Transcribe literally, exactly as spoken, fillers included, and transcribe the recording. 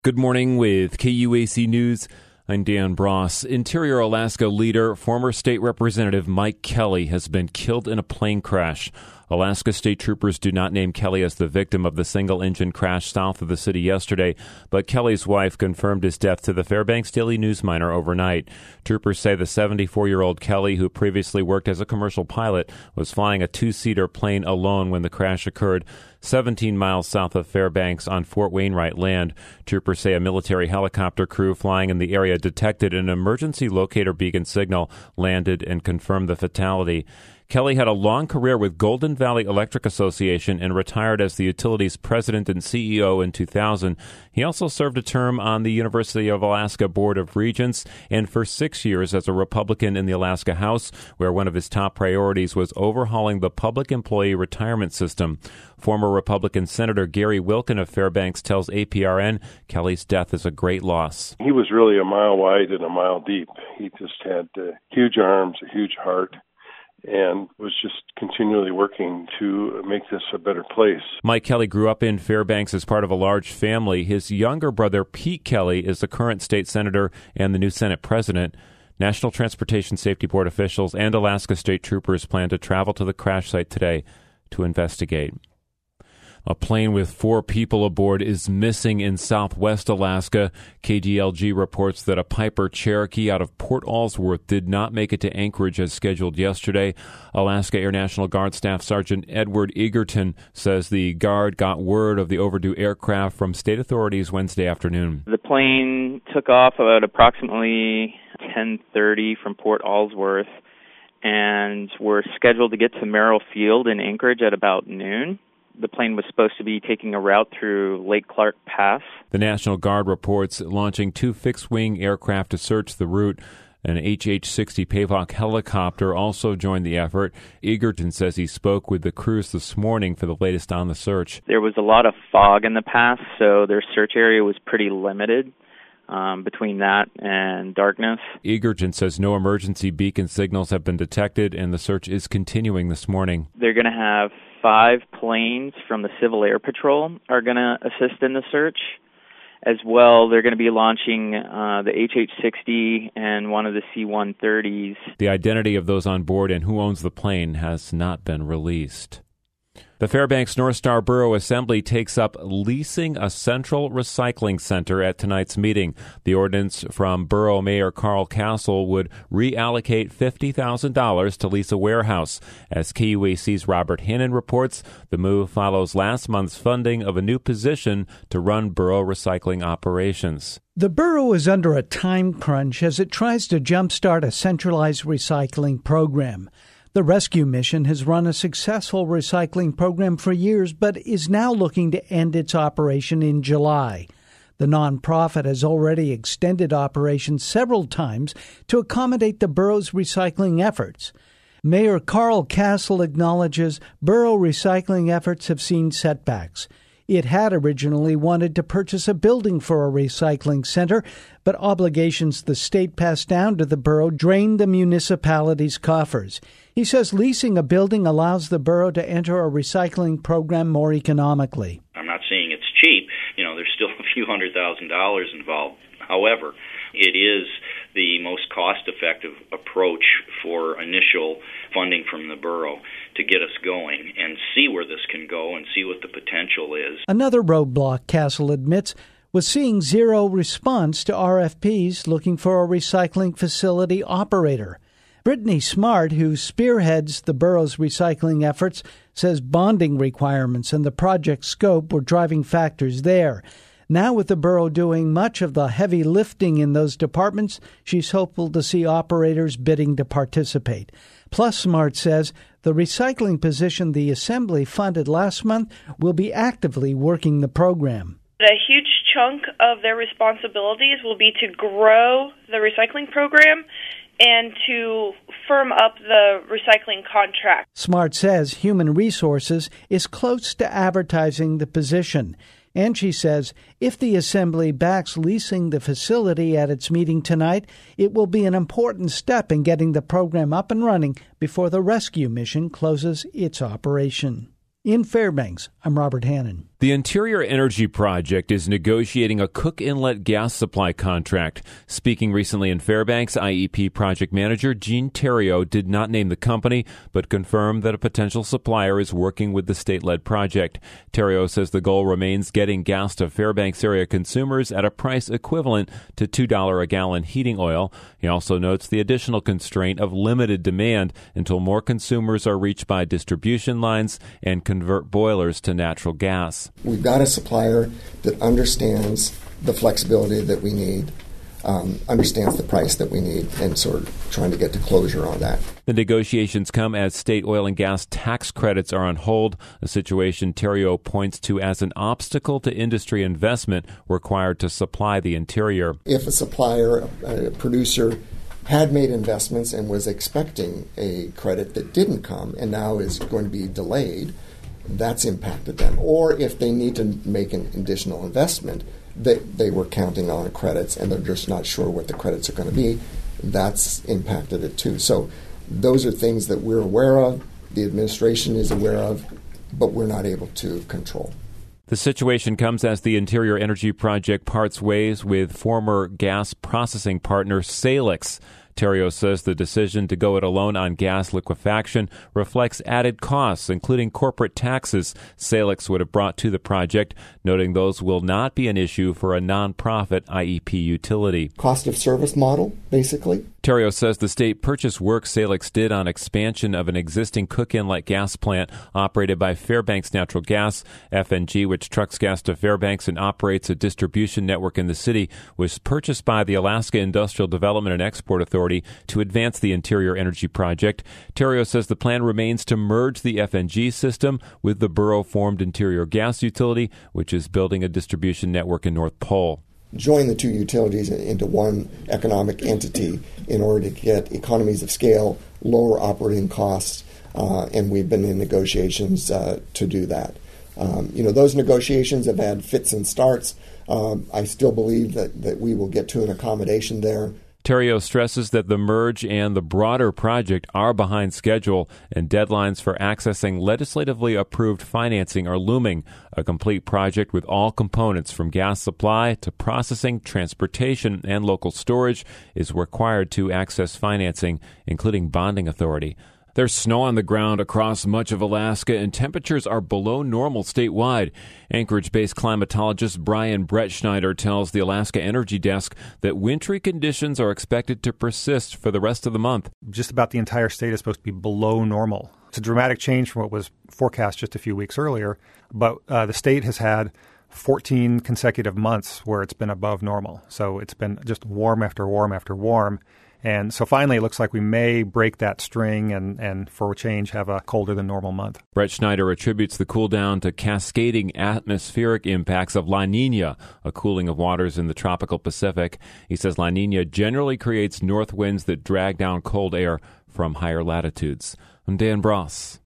Good morning with K U A C News. I'm Dan Bross. Interior Alaska leader, former state representative Mike Kelly has been killed in a plane crash. Alaska state troopers do not name Kelly as the victim of the single-engine crash south of the city yesterday, but Kelly's wife confirmed his death to the Fairbanks Daily News Miner overnight. Troopers say the seventy-four-year-old Kelly, who previously worked as a commercial pilot, was flying a two-seater plane alone when the crash occurred seventeen miles south of Fairbanks on Fort Wainwright land. Troopers say a military helicopter crew flying in the area detected an emergency locator beacon signal, landed, and confirmed the fatality. Kelly had a long career with Golden Valley Electric Association and retired as the utility's president and C E O in two thousand. He also served a term on the University of Alaska Board of Regents and for six years as a Republican in the Alaska House, where one of his top priorities was overhauling the public employee retirement system. Former Republican Senator Gary Wilkin of Fairbanks tells A P R N Kelly's death is a great loss. He was really a mile wide and a mile deep. He just had uh, huge arms, a huge heart, and was just continually working to make this a better place. Mike Kelly grew up in Fairbanks as part of a large family. His younger brother, Pete Kelly, is the current state senator and the new Senate president. National Transportation Safety Board officials and Alaska state troopers plan to travel to the crash site today to investigate. A plane with four people aboard is missing in southwest Alaska. K D L G reports that a Piper Cherokee out of Port Allsworth did not make it to Anchorage as scheduled yesterday. Alaska Air National Guard Staff Sergeant Edward Egerton says the Guard got word of the overdue aircraft from state authorities Wednesday afternoon. The plane took off about approximately ten thirty from Port Allsworth and were scheduled to get to Merrill Field in Anchorage at about noon. The plane was supposed to be taking a route through Lake Clark Pass. The National Guard reports launching two fixed-wing aircraft to search the route. An H H sixty Pavoc helicopter also joined the effort. Egerton says he spoke with the crews this morning for the latest on the search. There was a lot of fog in the pass, so their search area was pretty limited. Um, between that and darkness. Egerton says no emergency beacon signals have been detected, and the search is continuing this morning. They're going to have five planes from the Civil Air Patrol are going to assist in the search. As well, they're going to be launching uh, the H H sixty and one of the C one thirties. The identity of those on board and who owns the plane has not been released. The Fairbanks North Star Borough Assembly takes up leasing a central recycling center at tonight's meeting. The ordinance from Borough Mayor Carl Castle would reallocate fifty thousand dollars to lease a warehouse. As K U A C's Robert Hannon reports, the move follows last month's funding of a new position to run borough recycling operations. The borough is under a time crunch as it tries to jumpstart a centralized recycling program. The rescue mission has run a successful recycling program for years, but is now looking to end its operation in July. The nonprofit has already extended operations several times to accommodate the borough's recycling efforts. Mayor Carl Castle acknowledges borough recycling efforts have seen setbacks. It had originally wanted to purchase a building for a recycling center, but obligations the state passed down to the borough drained the municipality's coffers. He says leasing a building allows the borough to enter a recycling program more economically. I'm not saying it's cheap. You know, there's still a few hundred thousand dollars involved. However, it is the most cost-effective approach for initial funding from the borough to get us going and see where this can go and see what the potential is. Another roadblock, Castle admits, was seeing zero response to R F Ps looking for a recycling facility operator. Brittany Smart, who spearheads the borough's recycling efforts, says bonding requirements and the project scope were driving factors there. Now, with the borough doing much of the heavy lifting in those departments, she's hopeful to see operators bidding to participate. Plus, Smart says the recycling position the Assembly funded last month will be actively working the program. A huge chunk of their responsibilities will be to grow the recycling program and to firm up the recycling contract. Smart says Human Resources is close to advertising the position. And she says if the Assembly backs leasing the facility at its meeting tonight, it will be an important step in getting the program up and running before the rescue mission closes its operation. In Fairbanks, I'm Robert Hannon. The Interior Energy Project is negotiating a Cook Inlet gas supply contract. Speaking recently in Fairbanks, I E P project manager Gene Theriault did not name the company, but confirmed that a potential supplier is working with the state-led project. Theriault says the goal remains getting gas to Fairbanks area consumers at a price equivalent to two dollars a gallon heating oil. He also notes the additional constraint of limited demand until more consumers are reached by distribution lines and convert boilers to natural gas. We've got a supplier that understands the flexibility that we need, um, understands the price that we need, and sort of trying to get to closure on that. The negotiations come as state oil and gas tax credits are on hold, a situation Theriault points to as an obstacle to industry investment required to supply the interior. If a supplier, a producer, had made investments and was expecting a credit that didn't come and now is going to be delayed, that's impacted them. Or if they need to make an additional investment, they, they were counting on credits and they're just not sure what the credits are going to be, that's impacted it too. So those are things that we're aware of, the administration is aware of, but we're not able to control. The situation comes as the Interior Energy Project parts ways with former gas processing partner Salix. Theriault says the decision to go it alone on gas liquefaction reflects added costs, including corporate taxes Salix would have brought to the project, noting those will not be an issue for a nonprofit I E P utility. Cost of service model, basically. Theriault says the state purchased work Salix did on expansion of an existing Cook Inlet gas plant operated by Fairbanks Natural Gas. F N G, which trucks gas to Fairbanks and operates a distribution network in the city, was purchased by the Alaska Industrial Development and Export Authority to advance the Interior Energy Project. Theriault says the plan remains to merge the F N G system with the borough-formed Interior Gas Utility, which is building a distribution network in North Pole. Join the two utilities into one economic entity in order to get economies of scale, lower operating costs, uh, and we've been in negotiations uh, to do that. Um, you know, those negotiations have had fits and starts. Um, I still believe that, that we will get to an accommodation there. Theriault stresses that the merge and the broader project are behind schedule and deadlines for accessing legislatively approved financing are looming. A complete project with all components from gas supply to processing, transportation, and local storage is required to access financing, including bonding authority. There's snow on the ground across much of Alaska, and temperatures are below normal statewide. Anchorage-based climatologist Brian Brettschneider tells the Alaska Energy Desk that wintry conditions are expected to persist for the rest of the month. Just about the entire state is supposed to be below normal. It's a dramatic change from what was forecast just a few weeks earlier, but uh, the state has had fourteen consecutive months where it's been above normal. So it's been just warm after warm after warm. And so finally, it looks like we may break that string and, and for a change, have a colder than normal month. Brettschneider attributes the cool down to cascading atmospheric impacts of La Nina, a cooling of waters in the tropical Pacific. He says La Nina generally creates north winds that drag down cold air from higher latitudes. I'm Dan Bross.